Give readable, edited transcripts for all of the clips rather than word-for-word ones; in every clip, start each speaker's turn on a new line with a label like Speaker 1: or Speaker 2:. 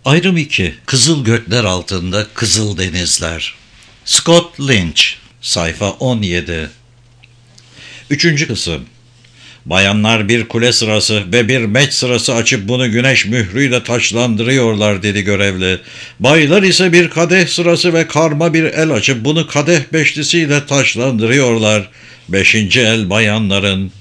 Speaker 1: Ayrım 2. Kızıl gökler altında kızıl denizler. Scott Lynch. Sayfa 17. Üçüncü kısım. Bayanlar bir kule sırası ve bir meç sırası açıp bunu güneş mührüyle taçlandırıyorlar dedi görevli. Baylar ise bir kadeh sırası ve karma bir el açıp bunu kadeh beşlisiyle taçlandırıyorlar. Beşinci el bayanların.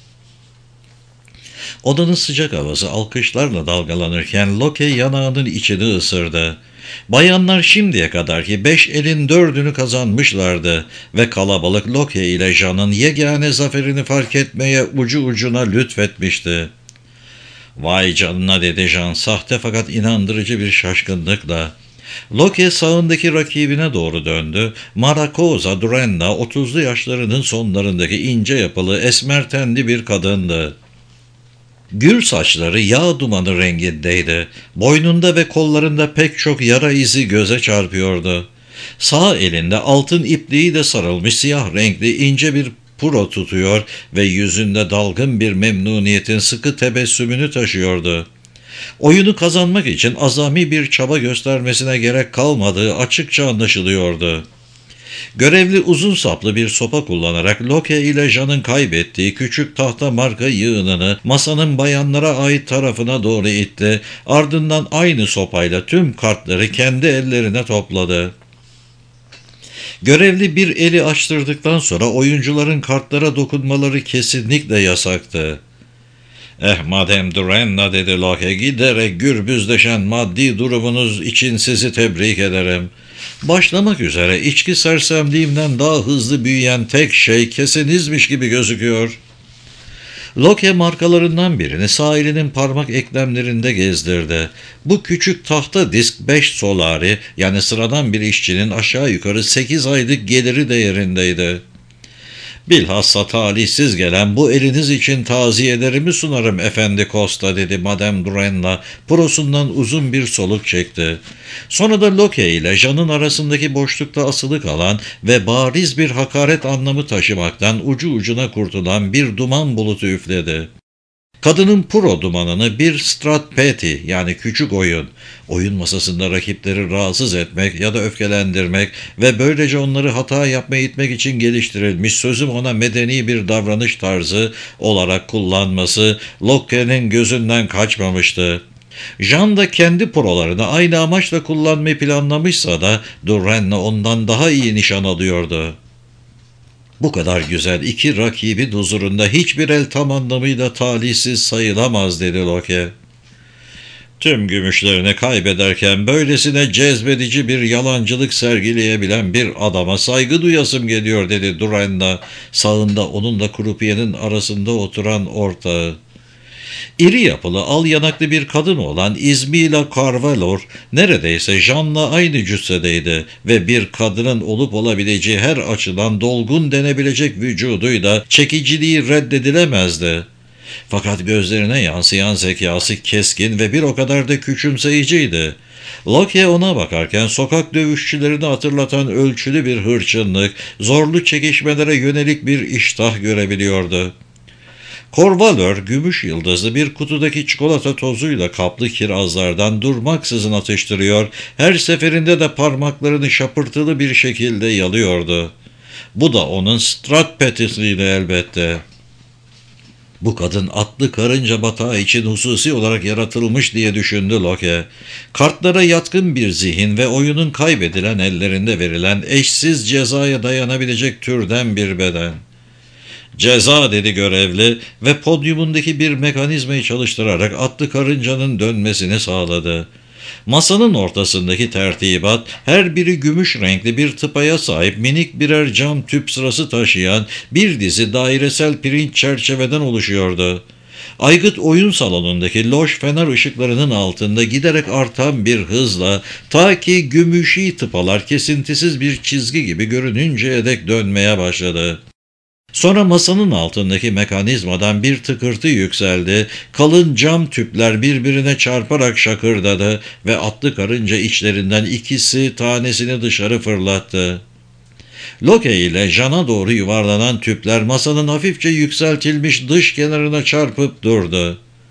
Speaker 1: Odanın sıcak havası alkışlarla dalgalanırken Loke yanağının içini ısırdı. Bayanlar şimdiye kadarki 5 elin 4'ünü kazanmışlardı ve kalabalık Loke ile Jean'ın yegane zaferini fark etmeye ucu ucuna lütfetmişti. "Vay canına," dedi Jean sahte fakat inandırıcı bir şaşkınlıkla. Loke sağındaki rakibine doğru döndü. Marakoza Durenna 30'lu yaşlarının sonlarındaki ince yapılı esmer tenli bir kadındı. Gül saçları yağ dumanı rengindeydi. Boynunda ve kollarında pek çok yara izi göze çarpıyordu. Sağ elinde altın ipliğiyle sarılmış siyah renkli ince bir puro tutuyor ve yüzünde dalgın bir memnuniyetin sıkı tebessümünü taşıyordu. Oyunu kazanmak için azami bir çaba göstermesine gerek kalmadığı açıkça anlaşılıyordu. Görevli uzun saplı bir sopa kullanarak Loke ile Jean'ın kaybettiği küçük tahta marka yığınını masanın bayanlara ait tarafına doğru itti. Ardından aynı sopayla tüm kartları kendi ellerine topladı. Görevli bir eli açtırdıktan sonra oyuncuların kartlara dokunmaları kesinlikle yasaktı. Madem Durenna," dedi Loke, "giderek gürbüzleşen maddi durumunuz için sizi tebrik ederim. Başlamak üzere içki sersemliğimden daha hızlı büyüyen tek şey kesinizmiş gibi gözüküyor." Loke markalarından birini sağ elinin parmak eklemlerinde gezdirdi. Bu küçük tahta disk 5 solari, yani sıradan bir işçinin aşağı yukarı 8 aylık geliri değerindeydi. "Bilhassa talihsiz gelen bu eliniz için taziyelerimi sunarım efendi Costa," dedi Madame Durenna, prosundan uzun bir soluk çekti. Sonra da Loke ile Jean'ın arasındaki boşlukta asılı kalan ve bariz bir hakaret anlamı taşımaktan ucu ucuna kurtulan bir duman bulutu üfledi. Kadının puro dumanını bir stratpeti, yani küçük oyun masasında rakipleri rahatsız etmek ya da öfkelendirmek ve böylece onları hata yapmaya itmek için geliştirilmiş, sözüm ona medeni bir davranış tarzı olarak kullanması Loke'nin gözünden kaçmamıştı. Jean da kendi prolarını aynı amaçla kullanmayı planlamışsa da Durenna ondan daha iyi nişan alıyordu. Bu kadar güzel iki rakibin huzurunda hiçbir el tam anlamıyla talihsiz sayılamaz, dedi Loke. "Tüm gümüşlerini kaybederken böylesine cezbedici bir yalancılık sergileyebilen bir adama saygı duyasım geliyor," dedi Durenna, sağında onunla krupiyenin arasında oturan ortağı. İri yapılı, al yanaklı bir kadın olan Izmila Carvalor neredeyse Jean'la aynı cüssedeydi ve bir kadının olup olabileceği her açıdan dolgun denebilecek vücuduyla çekiciliği reddedilemezdi. Fakat gözlerine yansıyan zekası keskin ve bir o kadar da küçümseyiciydi. Loke ona bakarken sokak dövüşçülerini hatırlatan ölçülü bir hırçınlık, zorlu çekişmelere yönelik bir iştah görebiliyordu. Korvalör, gümüş yıldızlı bir kutudaki çikolata tozuyla kaplı kirazlardan durmaksızın atıştırıyor, her seferinde de parmaklarını şapırtılı bir şekilde yalıyordu. Bu da onun stratpetisiyle elbette. Bu kadın atlı karınca batağı için hususi olarak yaratılmış diye düşündü Loke. Kartlara yatkın bir zihin ve oyunun kaybedilen ellerinde verilen eşsiz cezaya dayanabilecek türden bir beden. "Ceza," dedi görevli ve podyumundaki bir mekanizmayı çalıştırarak atlı karıncanın dönmesini sağladı. Masanın ortasındaki tertibat, her biri gümüş renkli bir tıpaya sahip minik birer cam tüp sırası taşıyan bir dizi dairesel pirinç çerçeveden oluşuyordu. Aygıt oyun salonundaki loş fener ışıklarının altında giderek artan bir hızla ta ki gümüşi tıpalar kesintisiz bir çizgi gibi görününceye dek dönmeye başladı. Sonra masanın altındaki mekanizmadan bir tıkırtı yükseldi, kalın cam tüpler birbirine çarparak şakırdadı ve atlı karınca içlerinden ikisi tanesini dışarı fırlattı. Loke ile Jean'a doğru yuvarlanan tüpler masanın hafifçe yükseltilmiş dış kenarına çarpıp durdu.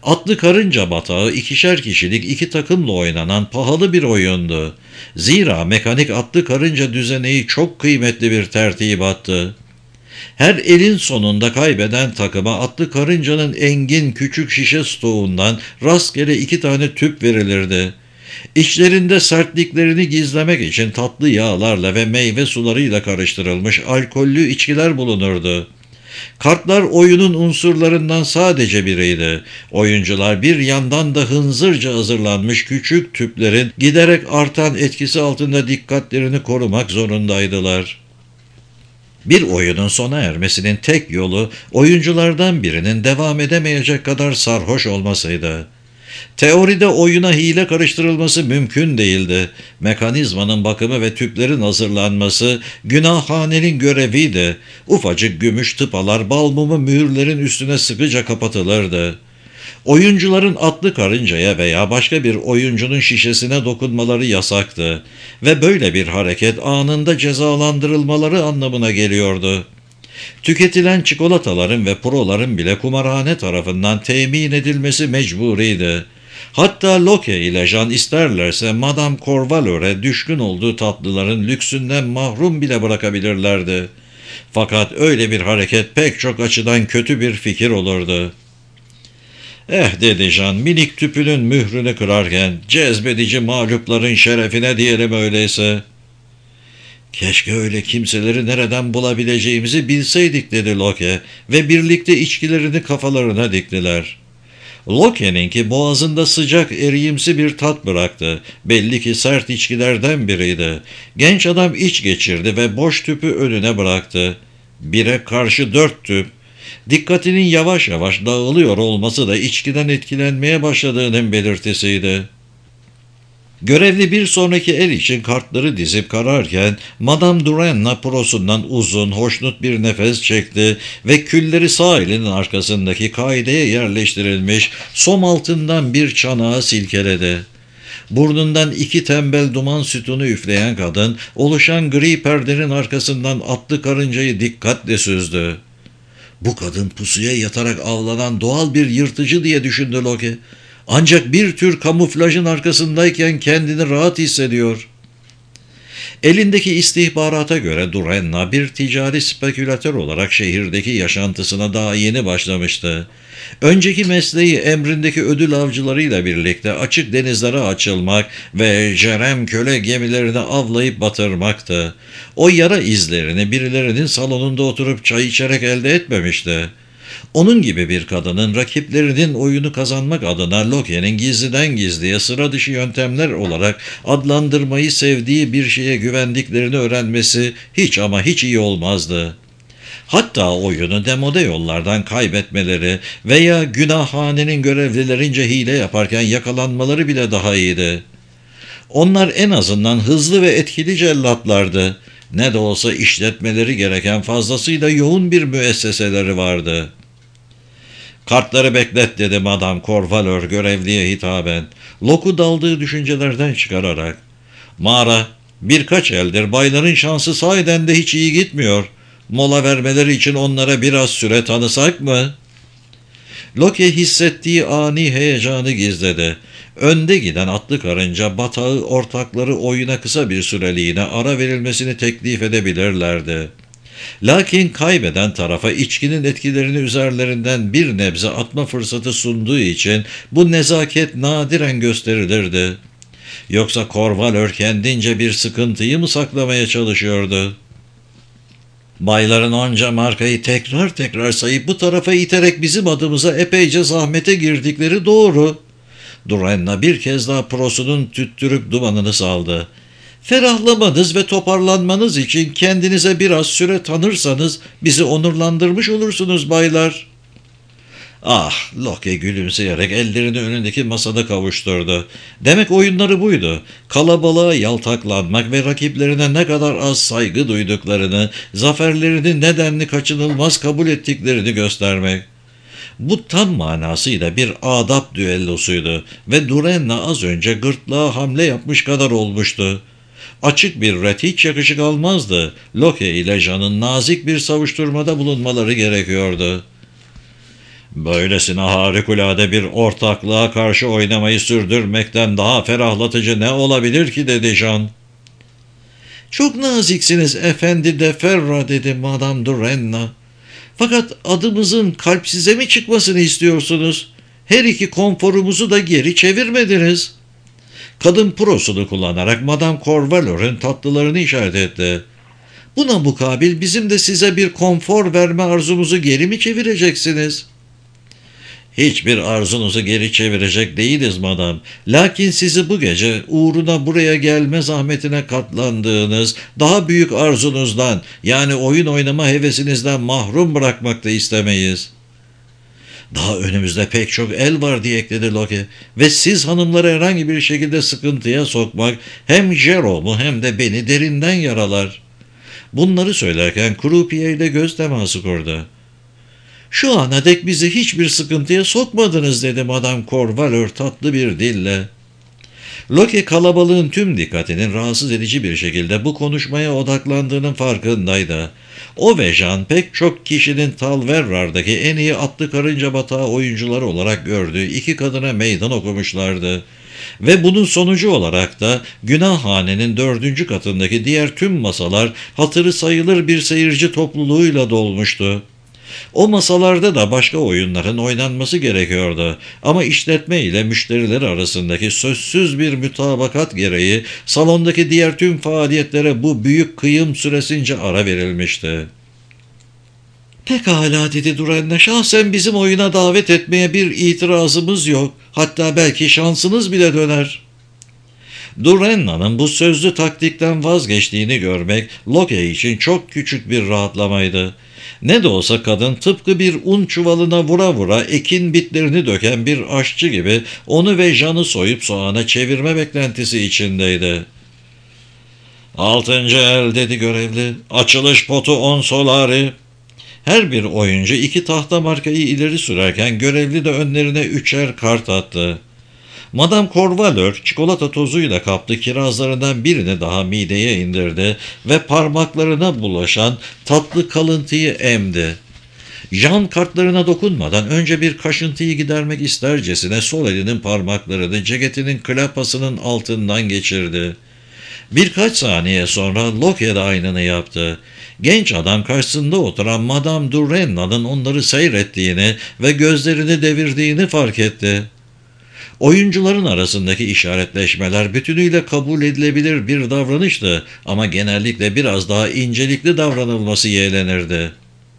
Speaker 1: Atlı Karınca Batağı ikişer kişilik iki takımla oynanan pahalı bir oyundu. Zira mekanik atlı karınca düzeneği çok kıymetli bir tertibattı. Her elin sonunda kaybeden takıma atlı karıncanın engin küçük şişe stoğundan rastgele 2 tane tüp verilirdi. İçlerinde sertliklerini gizlemek için tatlı yağlarla ve meyve sularıyla karıştırılmış alkollü içkiler bulunurdu. Kartlar oyunun unsurlarından sadece biriydi. Oyuncular bir yandan da hınzırca hazırlanmış küçük tüplerin giderek artan etkisi altında dikkatlerini korumak zorundaydılar. Bir oyunun sona ermesinin tek yolu oyunculardan birinin devam edemeyecek kadar sarhoş olmasıydı. Teoride oyuna hile karıştırılması mümkün değildi. Mekanizmanın bakımı ve tüplerin hazırlanması günahhanenin göreviydi. Ufacık gümüş tıpalar bal mumu mühürlerin üstüne sıkıca kapatılırdı. Oyuncuların atlı karıncaya veya başka bir oyuncunun şişesine dokunmaları yasaktı ve böyle bir hareket anında cezalandırılmaları anlamına geliyordu. Tüketilen çikolataların ve proların bile kumarhane tarafından temin edilmesi mecburiydi. Hatta Locke ile Jean isterlerse Madame Corvalor'e düşkün olduğu tatlıların lüksünden mahrum bile bırakabilirlerdi. Fakat öyle bir hareket pek çok açıdan kötü bir fikir olurdu. Dedi Jean minik tüpünün mührünü kırarken, cezbedici mağlupların şerefine diyelim öyleyse. Keşke öyle kimseleri nereden bulabileceğimizi bilseydik dedi Locke ve birlikte içkilerini kafalarına diktiler. Locke'ninki boğazında sıcak eriyimsi bir tat bıraktı. Belli ki sert içkilerden biriydi. Genç adam iç geçirdi ve boş tüpü önüne bıraktı. 1'e karşı 4 tüp. Dikkatinin yavaş yavaş dağılıyor olması da içkiden etkilenmeye başladığının belirtisiydi. Görevli bir sonraki el için kartları dizip kararken Madame Durenna prosundan uzun, hoşnut bir nefes çekti ve külleri sağ elinin arkasındaki kaideye yerleştirilmiş som altından bir çanağı silkeledi. Burnundan 2 tembel duman sütunu üfleyen kadın oluşan gri perdenin arkasından atlı karıncayı dikkatle süzdü. Bu kadın pusuya yatarak avlanan doğal bir yırtıcı diye düşündü Locke. Ancak bir tür kamuflajın arkasındayken kendini rahat hissediyor. Elindeki istihbarata göre Durenna bir ticari spekülatör olarak şehirdeki yaşantısına daha yeni başlamıştı. Önceki mesleği emrindeki ödül avcılarıyla birlikte açık denizlere açılmak ve Jerem köle gemilerini avlayıp batırmaktı. O yara izlerini birilerinin salonunda oturup çay içerek elde etmemişti. Onun gibi bir kadının rakiplerinin oyunu kazanmak adına Locke'nin gizliden gizliye sıra dışı yöntemler olarak adlandırmayı sevdiği bir şeye güvendiklerini öğrenmesi hiç ama hiç iyi olmazdı. Hatta oyunu demode yollardan kaybetmeleri veya günahhanenin görevlilerince hile yaparken yakalanmaları bile daha iyiydi. Onlar en azından hızlı ve etkili cellatlardı. Ne de olsa işletmeleri gereken fazlasıyla yoğun bir müesseseleri vardı. Kartları beklet dedi Madame Corvalor görevliye hitaben. Locke'u daldığı düşüncelerden çıkararak. Mağara, birkaç eldir bayların şansı sahiden de hiç iyi gitmiyor. Mola vermeleri için onlara biraz süre tanısak mı? Locke hissettiği ani heyecanı gizledi. Önde giden atlı karınca batağı ortakları oyuna kısa bir süreliğine ara verilmesini teklif edebilirlerdi. Lakin kaybeden tarafa içkinin etkilerini üzerlerinden bir nebze atma fırsatı sunduğu için bu nezaket nadiren gösterilirdi. Yoksa Corvalor kendince bir sıkıntıyı mı saklamaya çalışıyordu? Bayların onca markayı tekrar tekrar sayıp bu tarafa iterek bizim adımıza epeyce zahmete girdikleri doğru. Durenna bir kez daha prosunun tüttürük dumanını saldı. Ferahlamanız ve toparlanmanız için kendinize biraz süre tanırsanız bizi onurlandırmış olursunuz baylar. Ah, Locke gülümseyerek ellerini önündeki masada kavuşturdu. Demek oyunları buydu. Kalabalığa yaltaklanmak ve rakiplerine ne kadar az saygı duyduklarını, zaferlerini nedenli kaçınılmaz kabul ettiklerini göstermek. Bu tam manasıyla bir adap düellosuydu ve Durenna az önce gırtlağa hamle yapmış kadar olmuştu. Açık bir ret hiç yakışık almazdı. Locke ile Jean'ın nazik bir savuşturmada bulunmaları gerekiyordu. Böylesine harikulade bir ortaklığa karşı oynamayı sürdürmekten daha ferahlatıcı ne olabilir ki, dedi Jean. Çok naziksiniz efendi de Ferra, dedi Madame de Renna. Fakat adımızın kalp size mi çıkmasını istiyorsunuz? Her iki konforumuzu da geri çevirmediniz. Kadın prosunu kullanarak Madame Corvalor'un tatlılarını işaret etti. Buna mukabil bizim de size bir konfor verme arzumuzu geri mi çevireceksiniz? Hiçbir arzunuzu geri çevirecek değiliz madam. Lakin sizi bu gece uğruna buraya gelme zahmetine katlandığınız daha büyük arzunuzdan, yani oyun oynama hevesinizden mahrum bırakmak da istemeyiz. Daha önümüzde pek çok el var, diye ekledi Loki. Ve siz hanımları herhangi bir şekilde sıkıntıya sokmak hem Jerome'u hem de beni derinden yaralar. Bunları söylerken Croupier ile göz teması kurdu. Şu ana dek bizi hiçbir sıkıntıya sokmadınız, dedi Madame Corvalor tatlı bir dille. Loki kalabalığın tüm dikkatinin rahatsız edici bir şekilde bu konuşmaya odaklandığının farkındaydı. O ve Jean pek çok kişinin Talverrar'daki en iyi atlı karınca batağı oyuncuları olarak gördüğü iki kadına meydan okumuşlardı. Ve bunun sonucu olarak da günahhanenin 4. katındaki diğer tüm masalar hatırı sayılır bir seyirci topluluğuyla dolmuştu. O masalarda da başka oyunların oynanması gerekiyordu. Ama işletme ile müşteriler arasındaki sözsüz bir mütabakat gereği salondaki diğer tüm faaliyetlere bu büyük kıyım süresince ara verilmişti. Pekala, dedi Duren'le, şahsen bizim oyuna davet etmeye bir itirazımız yok. Hatta belki şansınız bile döner. Durenna'nın bu sözlü taktikten vazgeçtiğini görmek Loki için çok küçük bir rahatlamaydı. Ne de olsa kadın tıpkı bir un çuvalına vura vura ekin bitlerini döken bir aşçı gibi onu ve Jean'ı soyup soğana çevirme beklentisi içindeydi. 6. el, dedi görevli. Açılış potu 10 solari. Her bir oyuncu 2 tahta markayı ileri sürerken görevli de önlerine 3'er kart attı. Madame Corvalor çikolata tozuyla kaplı kirazlarından birini daha mideye indirdi ve parmaklarına bulaşan tatlı kalıntıyı emdi. Jean kartlarına dokunmadan önce bir kaşıntıyı gidermek istercesine sol elinin parmaklarını ceketinin klapasının altından geçirdi. Birkaç saniye sonra Loki de aynını yaptı. Genç adam karşısında oturan Madame de Renna'nın onları seyrettiğini ve gözlerini devirdiğini fark etti. Oyuncuların arasındaki işaretleşmeler bütünüyle kabul edilebilir bir davranıştı ama genellikle biraz daha incelikli davranılması yeğlenirdi.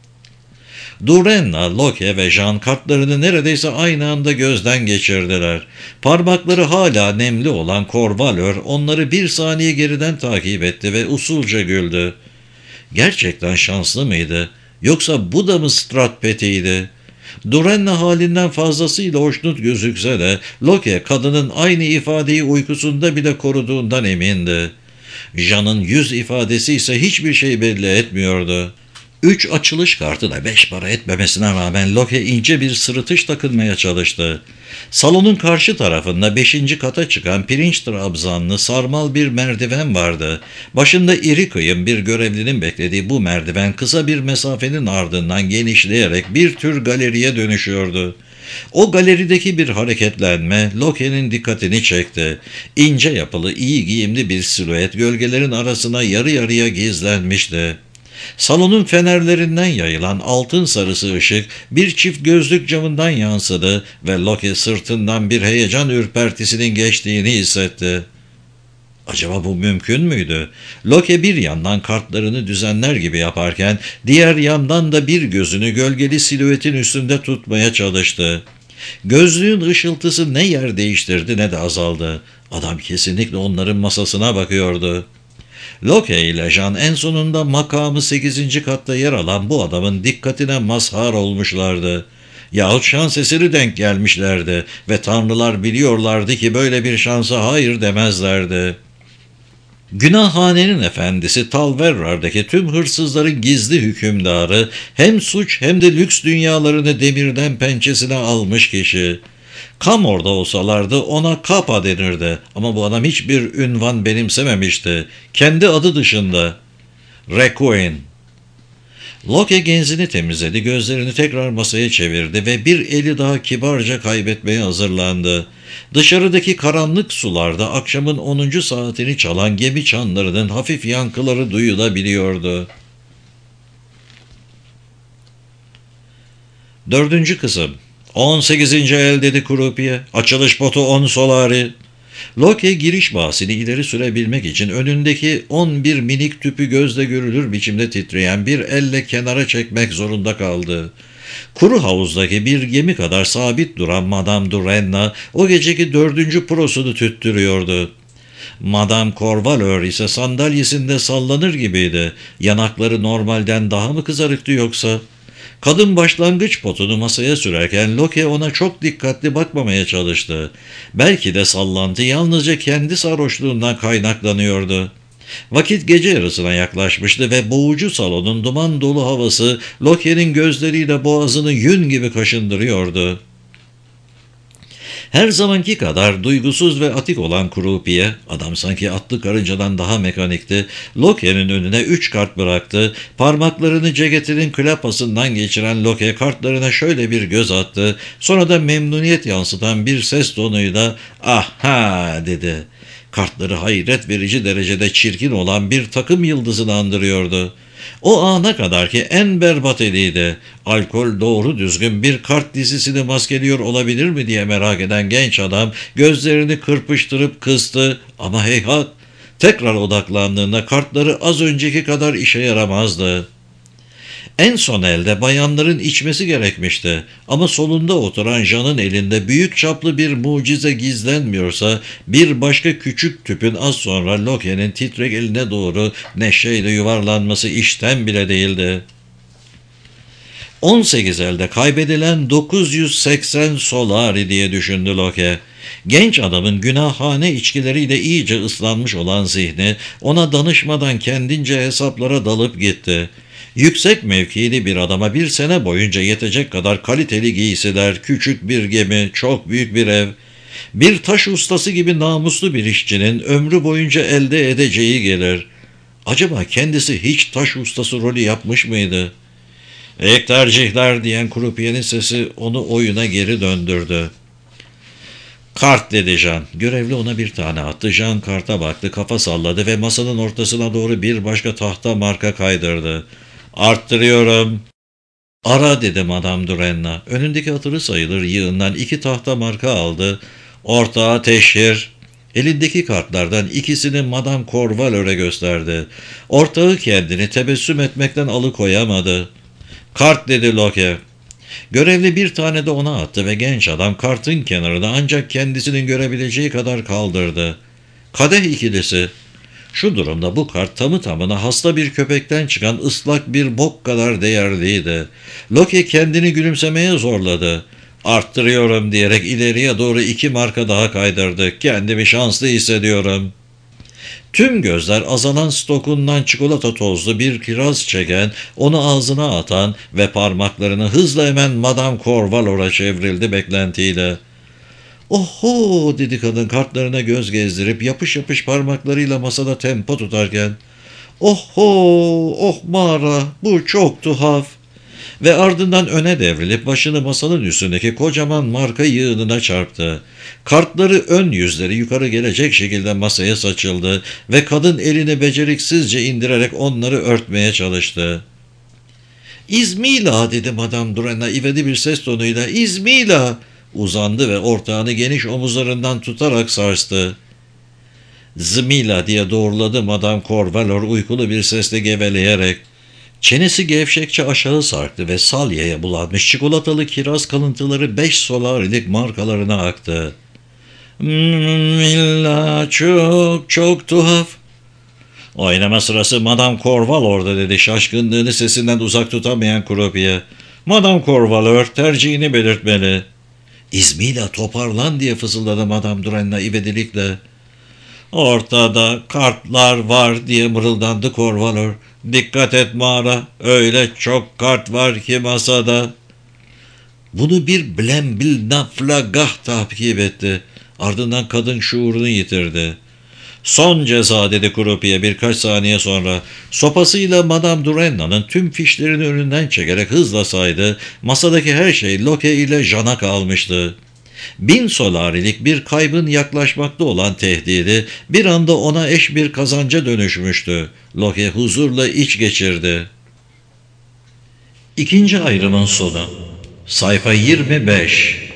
Speaker 1: Durenna, Loki ve Jean kartlarını neredeyse aynı anda gözden geçirdiler. Parmakları hala nemli olan Corvalor onları bir saniye geriden takip etti ve usulca güldü. Gerçekten şanslı mıydı? Yoksa bu da mı Stratpeti'ydi? Durenna halinden fazlasıyla hoşnut gözükse de Loki kadının aynı ifadeyi uykusunda bile koruduğundan emindi. Jean'ın yüz ifadesi ise hiçbir şey belli etmiyordu. 3 açılış kartı da 5 para etmemesine rağmen Loki ince bir sırıtış takılmaya çalıştı. Salonun karşı tarafında 5. kata çıkan pirinç trabzanlı sarmal bir merdiven vardı. Başında iri kıyım bir görevlinin beklediği bu merdiven kısa bir mesafenin ardından genişleyerek bir tür galeriye dönüşüyordu. O galerideki bir hareketlenme Loki'nin dikkatini çekti. İnce yapılı, iyi giyimli bir silüet gölgelerin arasına yarı yarıya gizlenmişti. Salonun fenerlerinden yayılan altın sarısı ışık bir çift gözlük camından yansıdı ve Loki sırtından bir heyecan ürpertisinin geçtiğini hissetti. Acaba bu mümkün müydü? Loki bir yandan kartlarını düzenler gibi yaparken diğer yandan da bir gözünü gölgeli silüetin üstünde tutmaya çalıştı. Gözlüğün ışıltısı ne yer değiştirdi ne de azaldı. Adam kesinlikle onların masasına bakıyordu. Loki ile Jean en sonunda makamı 8. katta yer alan bu adamın dikkatine mazhar olmuşlardı. Yahut şans eseri denk gelmişlerdi ve tanrılar biliyorlardı ki böyle bir şansa hayır demezlerdi. Günahhanenin efendisi Talverrar'daki tüm hırsızların gizli hükümdarı, hem suç hem de lüks dünyalarını demirden pençesine almış kişi. Kamor'da olsalardı ona Kapa denirdi ama bu adam hiçbir ünvan benimsememişti. Kendi adı dışında. Requiem. Locke genzini temizledi, gözlerini tekrar masaya çevirdi ve bir eli daha kibarca kaybetmeye hazırlandı. Dışarıdaki karanlık sularda akşamın 10. saatini çalan gemi çanlarının hafif yankıları duyulabiliyordu. 4. kısım 18. el dedi Krupiye. Açılış botu 10 solari. Locke giriş bahsini ileri sürebilmek için önündeki 11 minik tüpü gözle görülür biçimde titreyen bir elle kenara çekmek zorunda kaldı. Kuru havuzdaki bir gemi kadar sabit duran Madame Durenna o geceki 4. prosunu tüttürüyordu. Madame Corvaleur ise sandalyesinde sallanır gibiydi. Yanakları normalden daha mı kızarıktı yoksa? Kadın başlangıç potunu masaya sürerken Locke ona çok dikkatli bakmamaya çalıştı. Belki de sallantı yalnızca kendi sarhoşluğundan kaynaklanıyordu. Vakit gece yarısına yaklaşmıştı ve boğucu salonun duman dolu havası Locke'nin gözleriyle boğazını yün gibi kaşındırıyordu. Her zamanki kadar duygusuz ve atik olan Krupiye, adam sanki atlı karıncadan daha mekanikti, Locke'nin önüne 3 kart bıraktı, parmaklarını ceketinin klapasından geçiren Locke kartlarına şöyle bir göz attı, sonra da memnuniyet yansıtan bir ses tonuyla "Aha!" dedi. Kartları hayret verici derecede çirkin olan bir takım yıldızını andırıyordu. O ana kadar ki en berbat eliydi. Alkol doğru düzgün bir kart dizisini maskeliyor olabilir mi diye merak eden genç adam gözlerini kırpıştırıp kıstı ama heyhat, tekrar odaklandığında kartları az önceki kadar işe yaramazdı. En son elde bayanların içmesi gerekmişti ama solunda oturan Jean'ın elinde büyük çaplı bir mucize gizlenmiyorsa bir başka küçük tüpün az sonra Locke'nin titrek eline doğru neşeyle yuvarlanması işten bile değildi. 18 elde kaybedilen 980 solari diye düşündü Locke. Genç adamın günahhane içkileriyle iyice ıslanmış olan zihni ona danışmadan kendince hesaplara dalıp gitti. Yüksek mevkili bir adama bir sene boyunca yetecek kadar kaliteli giysiler, küçük bir gemi, çok büyük bir ev, bir taş ustası gibi namuslu bir işçinin ömrü boyunca elde edeceği gelir. Acaba kendisi hiç taş ustası rolü yapmış mıydı? "Ek tercihler" diyen Krupiye'nin sesi onu oyuna geri döndürdü. "Kart" dedi Jean. Görevli ona bir tane attı. Jean karta baktı, kafa salladı ve masanın ortasına doğru bir başka tahta marka kaydırdı. "Arttırıyorum." "Ara" dedi Madame Durenna. Önündeki hatırı sayılır yığından 2 tahta marka aldı. "Ortağa teşhir." Elindeki kartlardan ikisini Madame Corvaleur'e gösterdi. Ortağı kendini tebessüm etmekten alıkoyamadı. "Kart" dedi Locke. Görevli bir tane de ona attı ve genç adam kartın kenarını ancak kendisinin görebileceği kadar kaldırdı. Kadeh ikilisi. Şu durumda bu kart tamı tamına hasta bir köpekten çıkan ıslak bir bok kadar değerliydi. Locke kendini gülümsemeye zorladı. "Arttırıyorum" diyerek ileriye doğru 2 marka daha kaydırdı. "Kendimi şanslı hissediyorum." Tüm gözler azalan stokundan çikolata tozlu bir kiraz çeken, onu ağzına atan ve parmaklarını hızla hemen Madame Corvaleur'a çevrildi beklentiyle. "Oho!" dedi kadın kartlarına göz gezdirip yapış yapış parmaklarıyla masada tempo tutarken. "Oho! Oh mağara! Bu çok tuhaf!" Ve ardından öne devrilip başını masanın üstündeki kocaman marka yığınına çarptı. Kartları ön yüzleri yukarı gelecek şekilde masaya saçıldı ve kadın elini beceriksizce indirerek onları örtmeye çalıştı. "İzmila" dedi Madame Durenna ivedi bir ses tonuyla. "İzmila!" Uzandı ve ortağını geniş omuzlarından tutarak sarstı. "Zmila" diye doğruladı Madame Corvalor uykulu bir sesle geveleyerek. Çenesi gevşekçe aşağı sarktı ve salyaya bulanmış çikolatalı kiraz kalıntıları 5 solarilik markalarına aktı. "Milla, çok çok tuhaf." "Oynama sırası Madame Corvalor'da" dedi şaşkınlığını sesinden uzak tutamayan Krupiye. "Madame Corvalor tercihini belirtmeli." "İzmiyle toparlan" diye fısıldadı Madame Durenna ivedilikle. "Ortada kartlar var" diye mırıldandı Corvalor. "Dikkat et mağara, öyle çok kart var ki masada." Bunu bir blembil naflagah takip etti. Ardından kadın şuurunu yitirdi. Son ceza dedi Krupi'ye birkaç saniye sonra. Sopasıyla Madame Durenna'nın tüm fişlerini önünden çekerek hızla saydı. Masadaki her şey Loke ile Jean'a kalmıştı. 1000 solarilik bir kaybın yaklaşmakta olan tehdidi bir anda ona eş bir kazanca dönüşmüştü. Loke huzurla iç geçirdi. İkinci ayrımın sonu. Sayfa 25.